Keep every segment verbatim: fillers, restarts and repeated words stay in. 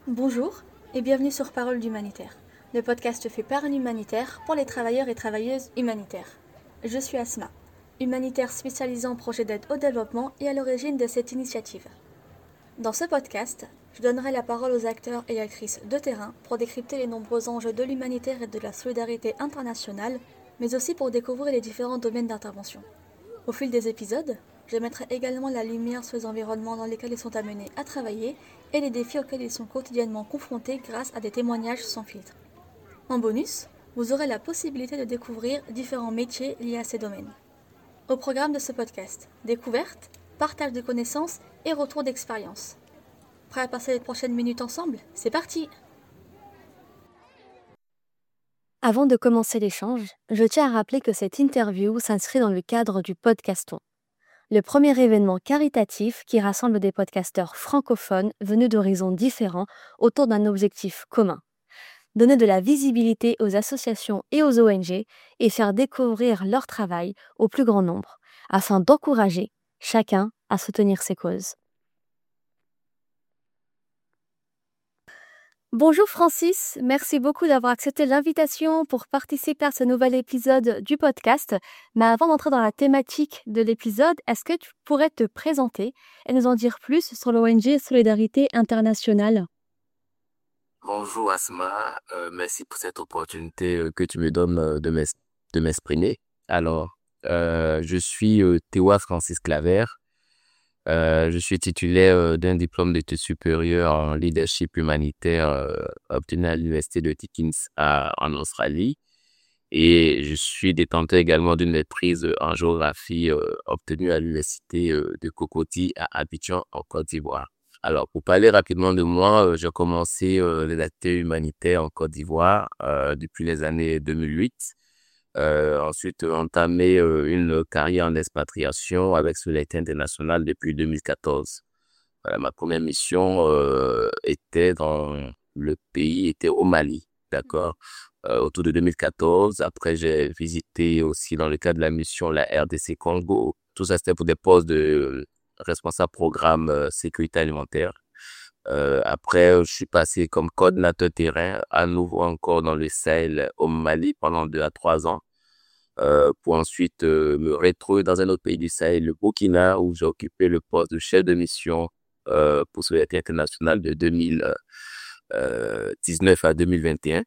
Bonjour et bienvenue sur Parole d'Humanitaire, le podcast fait par un humanitaire pour les travailleurs et travailleuses humanitaires. Je suis Asma, humanitaire spécialisée en projet d'aide au développement et à l'origine de cette initiative. Dans ce podcast, je donnerai la parole aux acteurs et actrices de terrain pour décrypter les nombreux enjeux de l'humanitaire et de la solidarité internationale, mais aussi pour découvrir les différents domaines d'intervention. Au fil des épisodes, je mettrai également la lumière sur les environnements dans lesquels ils sont amenés à travailler et les défis auxquels ils sont quotidiennement confrontés grâce à des témoignages sans filtre. En bonus, vous aurez la possibilité de découvrir différents métiers liés à ces domaines. Au programme de ce podcast, découverte, partage de connaissances et retour d'expérience. Prêt à passer les prochaines minutes ensemble ? C'est parti ! Avant de commencer l'échange, je tiens à rappeler que cette interview s'inscrit dans le cadre du Podcaston, le premier événement caritatif qui rassemble des podcasteurs francophones venus d'horizons différents autour d'un objectif commun: donner de la visibilité aux associations et aux O N G et faire découvrir leur travail au plus grand nombre, afin d'encourager chacun à soutenir ses causes. Bonjour Francis, merci beaucoup d'avoir accepté l'invitation pour participer à ce nouvel épisode du podcast. Mais avant d'entrer dans la thématique de l'épisode, est-ce que tu pourrais te présenter et nous en dire plus sur l'O N G Solidarité Internationale ? Bonjour Asma, euh, merci pour cette opportunité euh, que tu me donnes euh, de m'es- de m'exprimer. Alors, euh, je suis euh, Théoa Francis Claver. Euh, je suis titulaire euh, d'un diplôme d'études supérieures en leadership humanitaire euh, obtenu à l'université de Dickens à- en Australie. Et je suis détenteur également d'une maîtrise en géographie euh, obtenue à l'université euh, de Cocody à Abidjan, en Côte d'Ivoire. Alors, pour parler rapidement de moi, euh, j'ai commencé euh, les activités humanitaires en Côte d'Ivoire euh, depuis les années deux mille huit. Euh, ensuite, euh, entamé euh, une carrière en expatriation avec Solidarité Internationale depuis deux mille quatorze. Voilà, ma première mission euh, était dans le pays, était au Mali, d'accord, euh, autour de deux mille quatorze. Après, j'ai visité aussi dans le cadre de la mission la R D C Congo. Tout ça, c'était pour des postes de responsable programme euh, sécurité alimentaire. Euh, après, euh, je suis passé comme coordinateur terrain, à nouveau encore dans le Sahel au Mali pendant deux à trois ans, euh, pour ensuite euh, me retrouver dans un autre pays du Sahel, le Burkina, où j'ai occupé le poste de chef de mission euh, pour Solidarité Internationale de deux mille dix-neuf à deux mille vingt et un.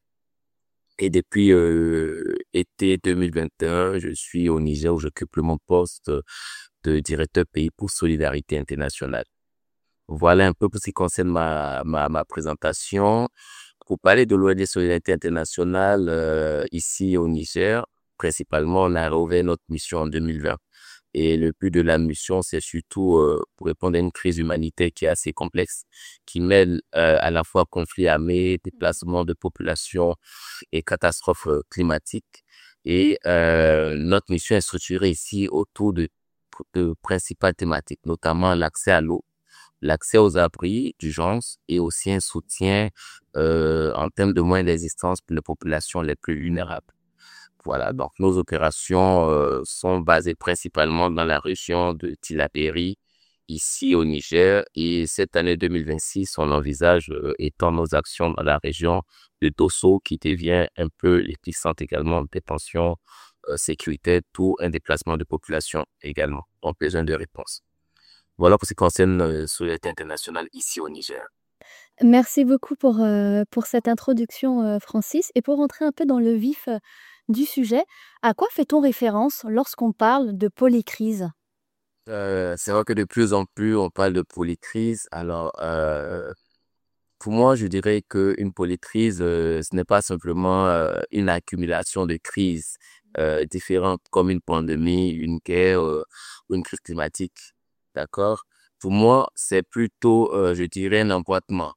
Et depuis euh, été deux mille vingt et un, je suis au Niger où j'occupe le mon poste de directeur pays pour Solidarité Internationale. Voilà un peu pour ce qui concerne ma, ma, ma présentation. Pour parler de l'O N G Solidarité Internationale euh, ici au Niger, principalement, on a rouvert notre mission en deux mille vingt. Et le but de la mission, c'est surtout euh, pour répondre à une crise humanitaire qui est assez complexe, qui mêle euh, à la fois conflits armés, déplacement de population et catastrophes euh, climatiques. Et euh, notre mission est structurée ici autour de, de principales thématiques, notamment l'accès à l'eau, l'accès aux abris d'urgence et aussi un soutien euh, en termes de moyens d'existence pour les populations les plus vulnérables. Voilà, donc nos opérations euh, sont basées principalement dans la région de Tillabéri, ici au Niger. Et cette année deux mille vingt-six, on envisage euh, étendre nos actions dans la région de Dosso, qui devient un peu l'épicentre également des tensions euh, sécuritaires, tout un déplacement de population également. Donc, besoin de réponse. Voilà pour ce qui concerne la euh, Solidarité internationale ici au Niger. Merci beaucoup pour, euh, pour cette introduction, euh, Francis. Et pour rentrer un peu dans le vif euh, du sujet, à quoi fait-on référence lorsqu'on parle de polycrise ? Euh, c'est vrai que de plus en plus, on parle de polycrise. Alors, euh, pour moi, je dirais qu'une polycrise, euh, ce n'est pas simplement euh, une accumulation de crises euh, différentes comme une pandémie, une guerre euh, ou une crise climatique. D'accord? Pour moi, c'est plutôt, euh, je dirais, un emboîtement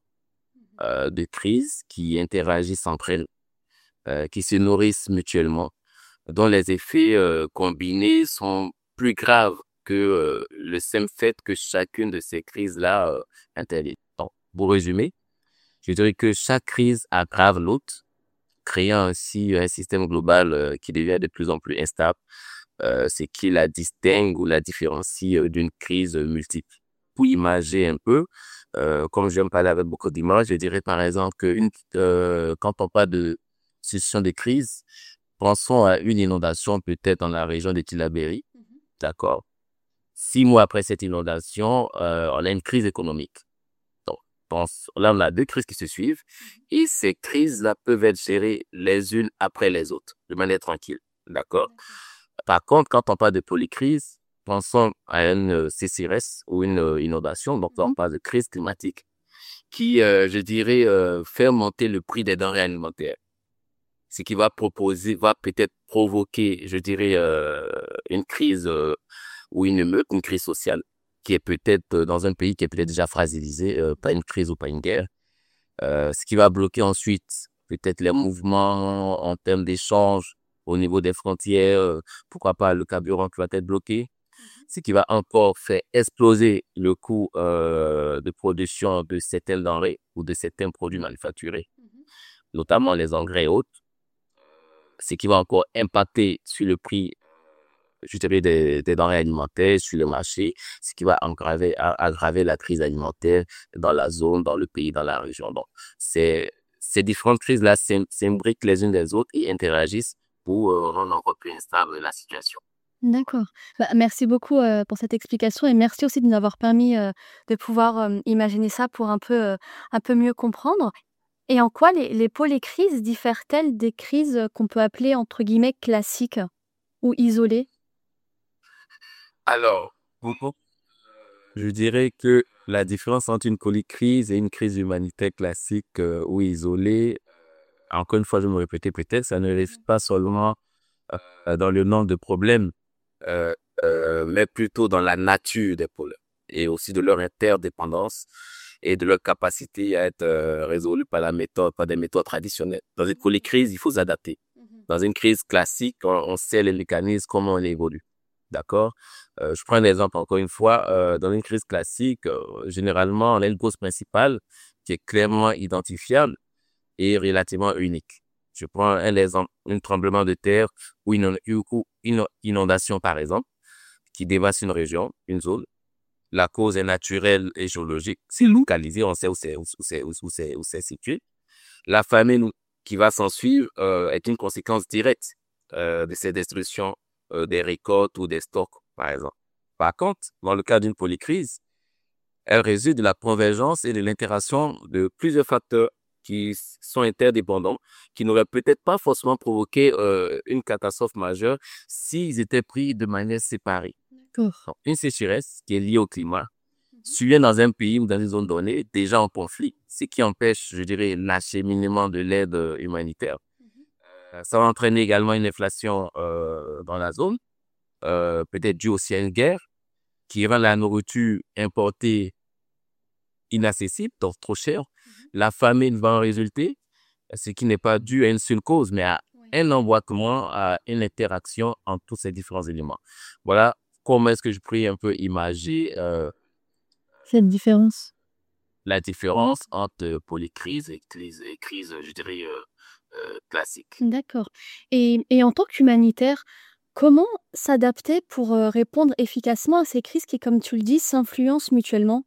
euh, de crises qui interagissent entre elles, euh, qui se nourrissent mutuellement, dont les effets euh, combinés sont plus graves que euh, le simple fait que chacune de ces crises-là euh, intervienne. Donc, pour résumer, je dirais que chaque crise aggrave l'autre, créant ainsi un système global euh, qui devient de plus en plus instable, euh, ce qui la distingue ou la différencie euh, d'une crise multiple. Pour imager un peu, Euh, comme j'aime parler avec beaucoup d'images, je dirais par exemple que une, euh, quand on parle de gestion des crises, pensons à une inondation peut-être dans la région de Tillabéri, d'accord? Six mois après cette inondation, euh, on a une crise économique. Donc, pense, là, on a deux crises qui se suivent et ces crises-là peuvent être gérées les unes après les autres, de manière tranquille, d'accord? Par contre, quand on parle de polycrise, pensons à une euh, sécheresse ou une euh, inondation, donc là, on Mhm. parle de crise climatique qui, euh, je dirais, euh, fait monter le prix des denrées alimentaires. Ce qui va proposer, va peut-être provoquer, je dirais, euh, une crise euh, ou une émeute, une crise sociale qui est peut-être euh, dans un pays qui est peut-être déjà fragilisé, euh, pas une crise ou pas une guerre. Euh, ce qui va bloquer ensuite peut-être les mouvements en termes d'échange au niveau des frontières, euh, pourquoi pas le carburant qui va être bloqué, ce qui va encore faire exploser le coût euh, de production de certaines denrées ou de certains produits manufacturés, notamment les engrais et autres, ce qui va encore impacter sur le prix, je dirais, des, des denrées alimentaires sur le marché, ce qui va aggraver, a- aggraver la crise alimentaire dans la zone, dans le pays, dans la région. Donc, c'est, ces différentes crises-là s'im- s'imbriquent les unes des autres et interagissent pour euh, rendre encore plus instable la situation. D'accord. Bah, merci beaucoup, heu, pour cette explication et merci aussi de nous avoir permis, heu, de pouvoir, hem, imaginer ça pour un peu, heu, un peu mieux comprendre. Et en quoi les les polycrises diffèrent-elles des crises, heu, qu'on peut appeler entre guillemets «classiques» ou isolées? Alors, pour je dirais que la différence entre une polycrise et une crise humanitaire classique euh, ou isolée, encore une fois, je vais me répéter peut-être, ça ne réside pas seulement euh, dans le nombre de problèmes, euh, euh, mais plutôt dans la nature des problèmes et aussi de leur interdépendance et de leur capacité à être euh, résolus par la méthode, par des méthodes traditionnelles. Dans une polycrise, il faut s'adapter. Dans une crise classique, on, on sait les mécanismes, comment on évolue. D'accord? Euh, je prends un exemple encore une fois. Euh, dans une crise classique, euh, généralement, on a une cause principale qui est clairement identifiable et relativement unique. Je prends un exemple, un tremblement de terre ou une, ou une inondation, par exemple, qui dévaste une région, une zone. La cause est naturelle et géologique. C'est localisé, on sait où c'est, où c'est, où c'est, où c'est situé. La famine qui va s'ensuivre euh, est une conséquence directe euh, de ces destructions euh, des récoltes ou des stocks, par exemple. Par contre, dans le cas d'une polycrise, elle résulte de la convergence et de l'interaction de plusieurs facteurs qui sont interdépendants, qui n'auraient peut-être pas forcément provoqué euh, une catastrophe majeure s'ils étaient pris de manière séparée. D'accord. Donc, une sécheresse qui est liée au climat survient dans un pays ou dans une zone donnée déjà en conflit, ce qui empêche, je dirais, l'acheminement de l'aide euh, humanitaire. Euh, Ça va entraîner également une inflation euh, dans la zone, euh, peut-être due aussi à une guerre, qui rend la nourriture importée inaccessible, donc trop chère. La famine va en résulter, ce qui n'est pas dû à une seule cause, mais à un emboîtement, à une interaction entre tous ces différents éléments. Voilà comment est-ce que je pourrais un peu imager euh, Cette différence. la différence entre polycrise et crise, et crise, je dirais, euh, euh, classique. D'accord. Et et en tant qu'humanitaire, comment s'adapter pour, heu, répondre efficacement à ces crises qui, comme tu le dis, s'influencent mutuellement?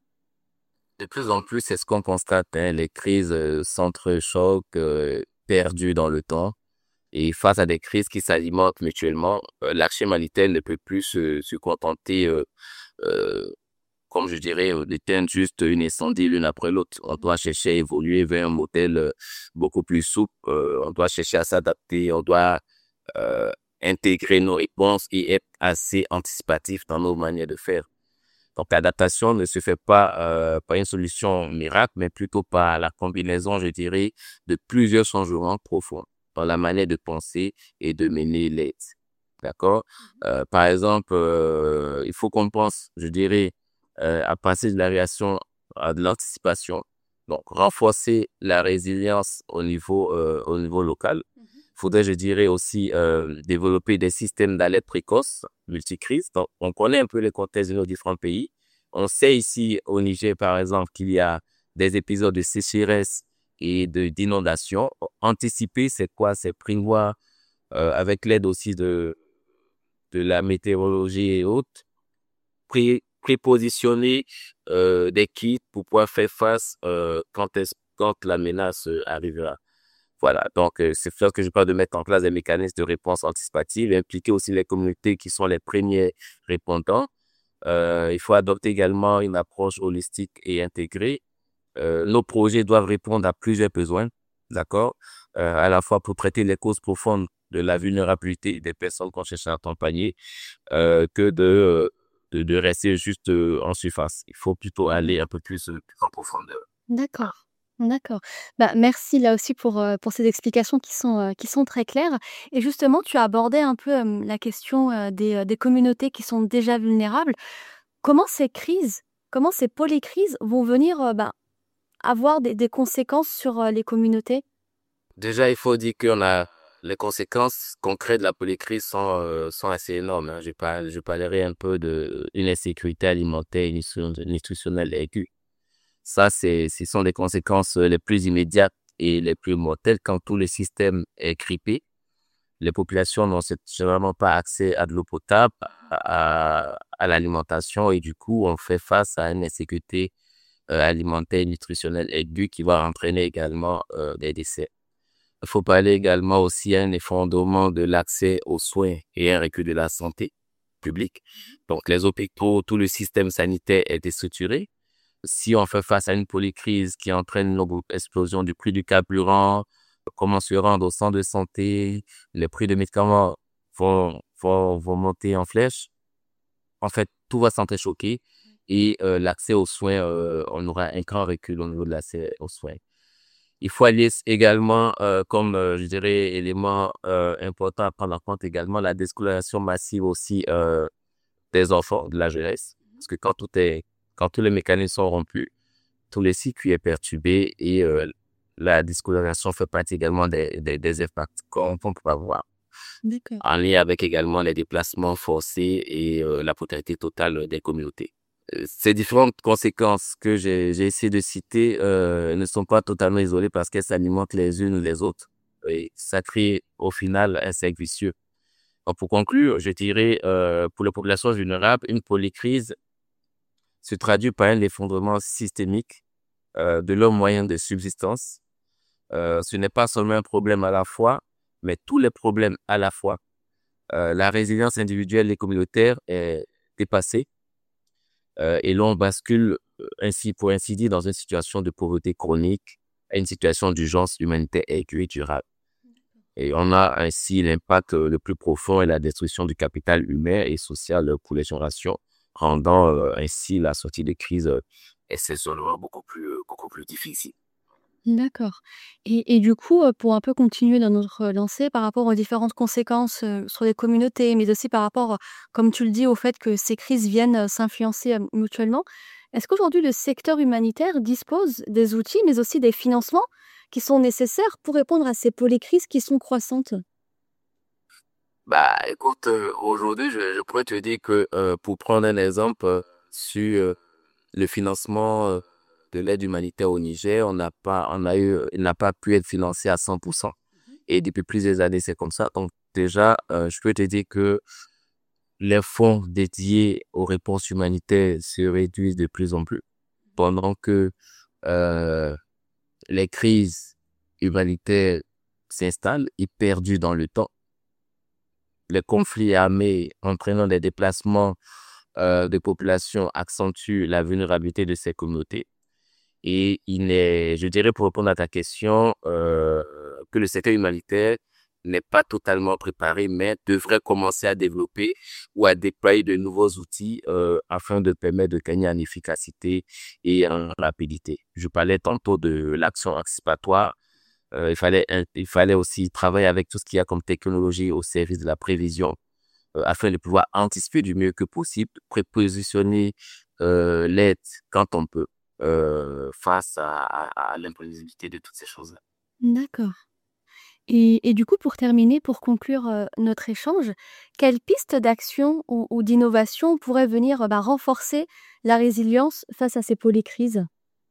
De plus en plus, c'est ce qu'on constate, hein, les crises euh, s'entrechoquent, euh, perdues dans le temps. Et face à des crises qui s'alimentent mutuellement, euh, l'action humanitaire ne peut plus se, se contenter, euh, euh, comme je dirais, euh, d'éteindre juste une incendie l'une après l'autre. On doit chercher à évoluer vers un modèle euh, beaucoup plus souple. Euh, on doit chercher à s'adapter. On doit euh, intégrer nos réponses et être assez anticipatif dans nos manières de faire. Donc, l'adaptation ne se fait pas euh, par une solution miracle, mais plutôt par la combinaison, je dirais, de plusieurs changements profonds dans la manière de penser et de mener l'aide. D'accord? Euh, par exemple, euh, il faut qu'on pense, je dirais, euh, à passer de la réaction à de l'anticipation. Donc, renforcer la résilience au niveau, euh, au niveau local. Il faudrait, je dirais, aussi euh, développer des systèmes d'alerte précoce, multicrises. Donc, on connaît un peu les contextes de nos différents pays. On sait ici au Niger, par exemple, qu'il y a des épisodes de sécheresse et de d'inondation. Anticiper, c'est quoi? C'est prévoir euh, avec l'aide aussi de, de la météorologie et autres, pré- prépositionner euh, des kits pour pouvoir faire face euh, quand, est quand la menace euh, arrivera. Voilà, donc euh, c'est faire que je parle de mettre en place des mécanismes de réponse anticipative et impliquer aussi les communautés qui sont les premiers répondants. Euh, il faut adopter également une approche holistique et intégrée. Euh, nos projets doivent répondre à plusieurs besoins, d'accord, euh, à la fois pour traiter les causes profondes de la vulnérabilité des personnes qu'on cherche à accompagner, euh, que de, euh, de, de rester juste euh, en surface. Il faut plutôt aller un peu plus, euh, plus en profondeur. D'accord, d'accord. Bah, merci là aussi pour, heu, pour ces explications qui sont, heu, qui sont très claires et justement tu as abordé un peu, hem, la question, heu, des, heu, des communautés qui sont déjà vulnérables. Comment ces crises, comment ces polycrises vont venir, heu, ben, avoir des des conséquences sur, heu, les communautés? Déjà, il faut dire qu'on a les conséquences concrètes de la polycrise sont, euh, sont assez énormes. Hein. Je, parle, je parlerai un peu de une insécurité alimentaire et nutrition- nutritionnelle aiguë. Ça, c'est, ce sont les conséquences euh, les plus immédiates et les plus mortelles quand tout le système est grippé. Les populations n'ont c'est- généralement pas accès à de l'eau potable, à, à l'alimentation et du coup, on fait face à une insécurité euh, alimentaire et nutritionnelle aiguë qui va entraîner également euh, des décès. Il faut parler également aussi à un effondrement de l'accès aux soins et un recul de la santé publique. Donc, les hôpitaux, tout le système sanitaire est déstructuré. Si on fait face à une polycrise qui entraîne une explosion du prix du carburant, comment se rendre au centre de santé, les prix des médicaments vont, vont, vont monter en flèche. En fait, tout va s'entrechoquer et euh, l'accès aux soins, euh, on aura un grand recul au niveau de l'accès aux soins. Il faut aller également, euh, comme euh, je dirais, élément euh, important à prendre en compte également, la déscolarisation massive aussi euh, des enfants, de la jeunesse. Parce que quand tout est, quand tous les mécanismes sont rompus, tout le circuit est perturbé et euh, la déscolarisation fait partie également des, des, des impacts qu'on qu'on peut avoir. D'accord. En lien avec également les déplacements forcés et euh, la précarité totale des communautés. Euh, Ces différentes conséquences que j'ai j'ai essayé de citer euh, ne sont pas totalement isolées parce qu'elles s'alimentent les unes les autres. Et ça crée au final un cercle vicieux. Donc, pour conclure, je dirais euh, pour les populations vulnérables, une polycrise se traduit par un effondrement systémique euh, de leurs moyens de subsistance. Euh, ce n'est pas seulement un problème à la fois, mais tous les problèmes à la fois. Euh, la résilience individuelle et communautaire est dépassée euh, et l'on bascule euh, ainsi, pour ainsi dire, dans une situation de pauvreté chronique à une situation d'urgence humanitaire aiguë et durable. Et on a ainsi l'impact euh, le plus profond et la destruction du capital humain et social euh, pour les générations, rendant euh, ainsi la sortie de crise euh, exceptionnellement beaucoup plus, euh, beaucoup plus difficile. D'accord et et du coup, heu, pour un peu continuer dans notre lancée par rapport aux différentes conséquences, heu, sur les communautés, mais aussi par rapport, heu, comme tu le dis, au fait que ces crises viennent, heu, s'influencer, heu, mutuellement. Est-ce qu'aujourd'hui le secteur humanitaire dispose des outils, mais aussi des financements qui sont nécessaires pour répondre à ces polycrises qui sont croissantes? Bah, écoute, euh, aujourd'hui, je, je pourrais te dire que euh, pour prendre un exemple euh, sur euh, le financement euh, de l'aide humanitaire au Niger, on n'a pas, on a eu, il n'a pas pu être financé à cent pour cent. Et depuis plusieurs années, c'est comme ça. Donc, déjà, euh, je peux te dire que les fonds dédiés aux réponses humanitaires se réduisent de plus en plus pendant que euh, les crises humanitaires s'installent et perdurent dans le temps. Les conflits armés entraînant des déplacements euh, de populations accentuent la vulnérabilité de ces communautés. Et il est, je dirais pour répondre à ta question, euh, que le secteur humanitaire n'est pas totalement préparé, mais devrait commencer à développer ou à déployer de nouveaux outils euh, afin de permettre de gagner en efficacité et en rapidité. Je parlais tantôt de l'action anticipatoire. Euh, il fallait, il fallait aussi travailler avec tout ce qu'il y a comme technologie au service de la prévision euh, afin de pouvoir anticiper du mieux que possible, prépositionner euh, l'aide quand on peut euh, face à, à, à l'imprévisibilité de toutes ces choses-là. D'accord. Et et du coup, pour terminer, pour conclure, heu, notre échange, quelles pistes d'action ou ou d'innovation pourraient venir, heu, bah, renforcer la résilience face à ces polycrises?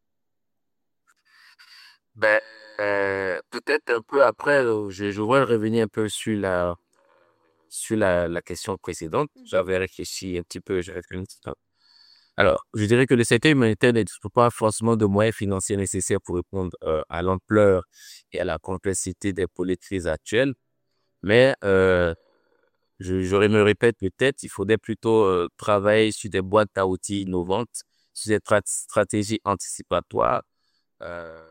Ben, euh, peut-être un peu après, euh, je, je vais revenir un peu sur la, sur la, la question précédente. J'avais réfléchi un petit peu, j'avais fait une petite note. Alors, je dirais que le secteur humanitaire ne dispose pas forcément de moyens financiers nécessaires pour répondre euh, à l'ampleur et à la complexité des politiques actuelles. Mais euh, je, je me répète peut-être, il faudrait plutôt euh, travailler sur des boîtes à outils innovantes, sur des tra- stratégies anticipatoires. Euh,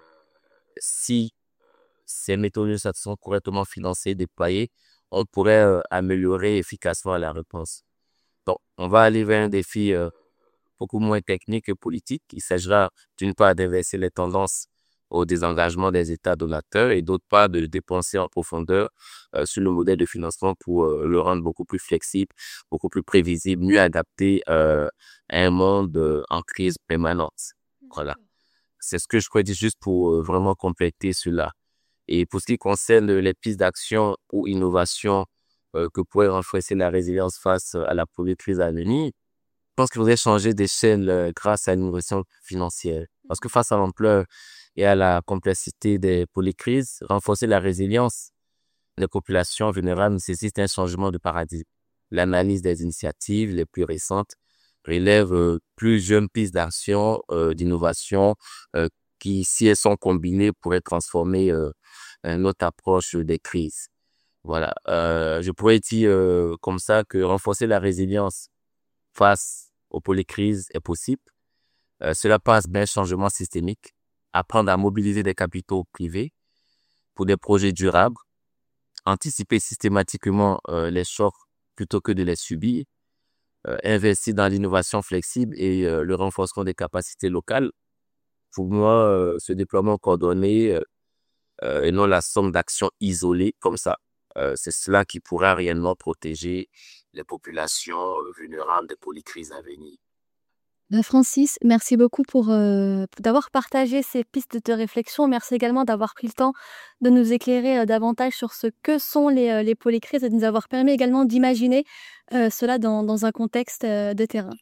si ces méthodes sont correctement financées, déployées, on pourrait euh, améliorer efficacement la réponse. Donc, on va aller vers un défi euh, beaucoup moins technique et politique. Il s'agira d'une part d'inverser les tendances au désengagement des États donateurs et d'autre part de dépenser en profondeur euh, sur le modèle de financement pour euh, le rendre beaucoup plus flexible, beaucoup plus prévisible, mieux adapté euh, à un monde euh, en crise permanente. Voilà. C'est ce que je pourrais dire juste pour euh, vraiment compléter cela. Et pour ce qui concerne les pistes d'action ou innovation euh, que pourrait renforcer la résilience face à la première crise à venir, je pense qu'il faudrait changer d'échelle euh, grâce à l'innovation financière. Parce que face à l'ampleur et à la complexité des polycrises, renforcer la résilience des populations vulnérables nécessite un changement de paradigme. L'analyse des initiatives les plus récentes relève euh, plusieurs pistes d'action, euh, d'innovation, euh, qui, si elles sont combinées, pourraient transformer euh, notre approche des crises. Voilà. Euh, je pourrais dire euh, comme ça que renforcer la résilience face aux polycrises est possible. Euh, cela passe d'un changement systémique, apprendre à mobiliser des capitaux privés pour des projets durables, anticiper systématiquement euh, les chocs plutôt que de les subir, euh, investir dans l'innovation flexible et euh, le renforcement des capacités locales. Pour moi, euh, ce déploiement coordonné euh, euh, et non la somme d'actions isolées comme ça, euh, c'est cela qui pourra réellement protéger les populations euh, vulnérables des polycrises à venir. Ben, Francis, merci beaucoup pour, euh, pour d'avoir partagé ces pistes de réflexion. Merci également d'avoir pris le temps de nous éclairer euh, davantage sur ce que sont les, euh, les polycrises et de nous avoir permis également d'imaginer euh, cela dans, dans un contexte euh, de terrain.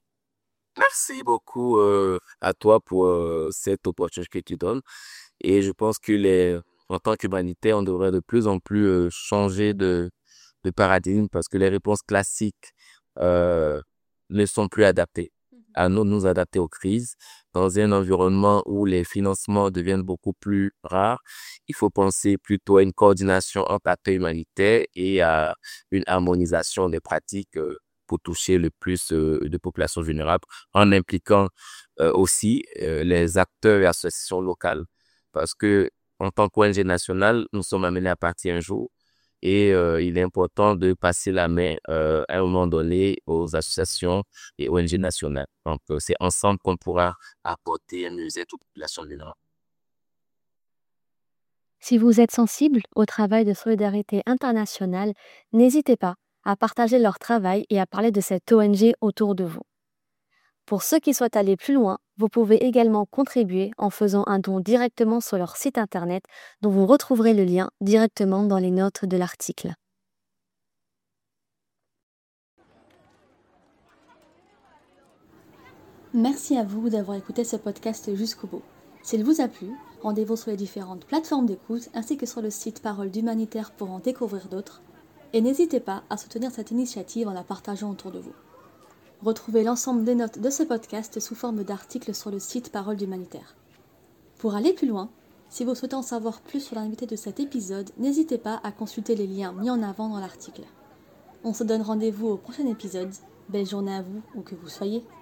Merci beaucoup euh, à toi pour euh, cette opportunité que tu donnes. Et je pense que les, en tant qu'humanitaire, on devrait de plus en plus euh, changer de, de paradigme parce que les réponses classiques euh, ne sont plus adaptées. À nous de nous adapter aux crises. Dans un environnement où les financements deviennent beaucoup plus rares, il faut penser plutôt à une coordination entre acteurs humanitaires et à une harmonisation des pratiques euh, pour toucher le plus euh, de populations vulnérables en impliquant euh, aussi euh, les acteurs et associations locales. Parce que en tant qu'O N G nationale, nous sommes amenés à partir un jour et euh, il est important de passer la main euh, à un moment donné aux associations et O N G nationales. Donc, euh, c'est ensemble qu'on pourra apporter un mieux-être aux populations vulnérables. Si vous êtes sensible au travail de solidarité internationale, n'hésitez pas à partager leur travail et à parler de cette O N G autour de vous. Pour ceux qui souhaitent aller plus loin, vous pouvez également contribuer en faisant un don directement sur leur site internet dont vous retrouverez le lien directement dans les notes de l'article. Merci à vous d'avoir écouté ce podcast jusqu'au bout. S'il vous a plu, rendez-vous sur les différentes plateformes d'écoute ainsi que sur le site Parole d'Humanitaire pour en découvrir d'autres. Et n'hésitez pas à soutenir cette initiative en la partageant autour de vous. Retrouvez l'ensemble des notes de ce podcast sous forme d'articles sur le site Parole d'Humanitaire. Pour aller plus loin, si vous souhaitez en savoir plus sur l'invité de cet épisode, n'hésitez pas à consulter les liens mis en avant dans l'article. On se donne rendez-vous au prochain épisode. Belle journée à vous, où que vous soyez.